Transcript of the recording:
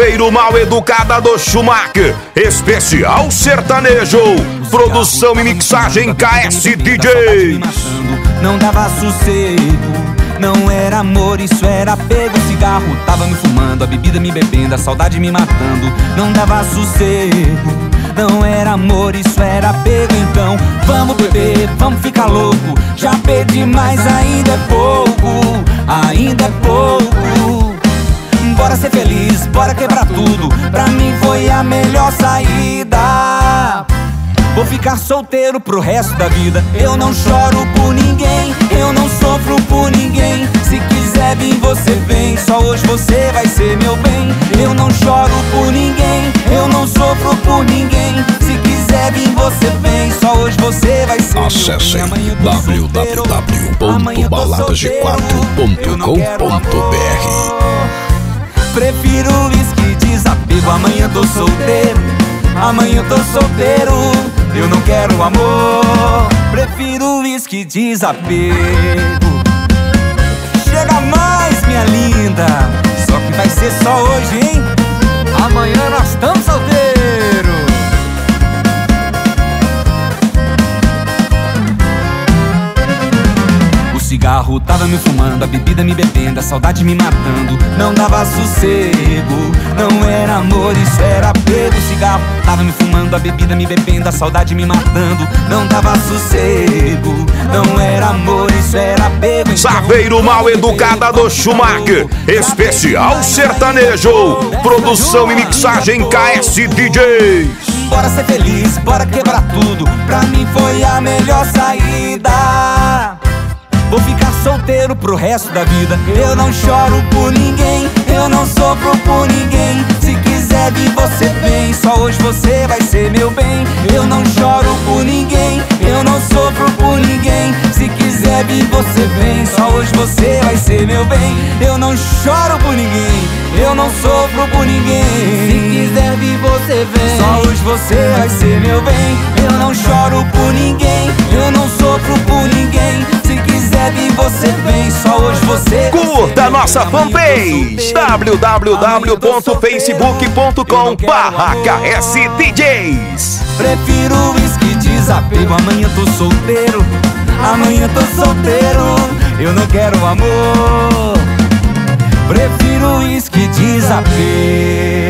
Saveiro Mal Educada do Schumacher, especial sertanejo, produção e mixagem KS DJ. Não dava sossego, não era amor, isso era apego. O cigarro tava me fumando, a bebida me bebendo, a saudade me matando. Não dava sossego, não era amor, isso era apego. Então vamos beber, vamos ficar louco. Já perdi, mas ainda é pouco, ainda é pouco. Bora ser feliz, bora quebrar tudo. Pra mim foi a melhor saída. Vou ficar solteiro pro resto da vida. Eu não choro por ninguém, eu não sofro por ninguém. Se quiser vir você vem, só hoje você vai ser meu bem. Eu não choro por ninguém, eu não sofro por ninguém. Se quiser vir você vem, só hoje você vai ser Acessem meu bem. www.baladaG4.com.br. Prefiro uísque desapego. Amanhã tô solteiro, amanhã tô solteiro. Eu não quero amor, prefiro uísque desapego. Chega mais, minha linda, só que vai ser só hoje, hein? Amanhã nós estamos solteiros. O cigarro tava me fumando, a bebida me bebendo, a saudade me matando. Não dava sossego, não era amor, isso era apego. O cigarro tava me fumando, a bebida me bebendo, a saudade me matando. Não dava sossego, não era amor, isso era apego. Então, Saveiro Mal Educada do Schumacher, especial sertanejo, produção e mixagem KS DJ. Bora ser feliz, bora quebrar tudo. Pra mim foi a melhor saída. Vou ficar solteiro pro resto da vida. Eu não choro por ninguém, eu não sofro por ninguém. Se quiser vir você vem, só hoje você vai ser meu bem. Eu não choro por ninguém, eu não sofro por ninguém. Se quiser vir você vem, só hoje você vai ser meu bem. Eu não choro por ninguém, eu não sofro por ninguém. Se quiser vir você vem, só hoje você vai ser meu bem. Eu não choro por ninguém, eu não sofro por ninguém. Se quiser vir você vem, só hoje você. Curta a nossa fanpage www.facebook.com/KSDJs. Prefiro uísque desapego. Amanhã tô solteiro, amanhã tô solteiro. Eu não quero amor, prefiro uísque desapego.